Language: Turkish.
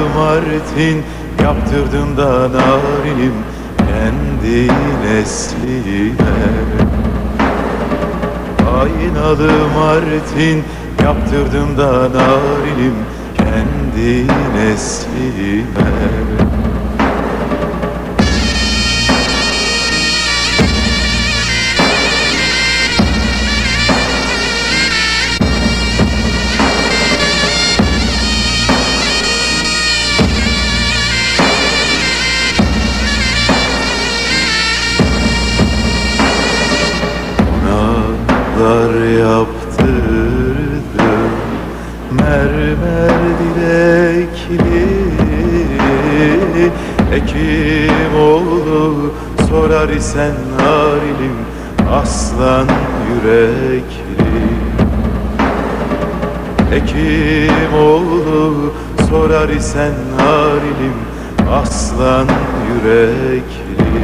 Martin yaptırdım da narinim kendi nesline. Aynalı Martin yaptırdım da narinim kendi nesline. Yaptırdım mermer dilekli. Hekimoğlu sorar isen narinim aslan yürekli. Hekimoğlu sorar isen narinim aslan yürekli.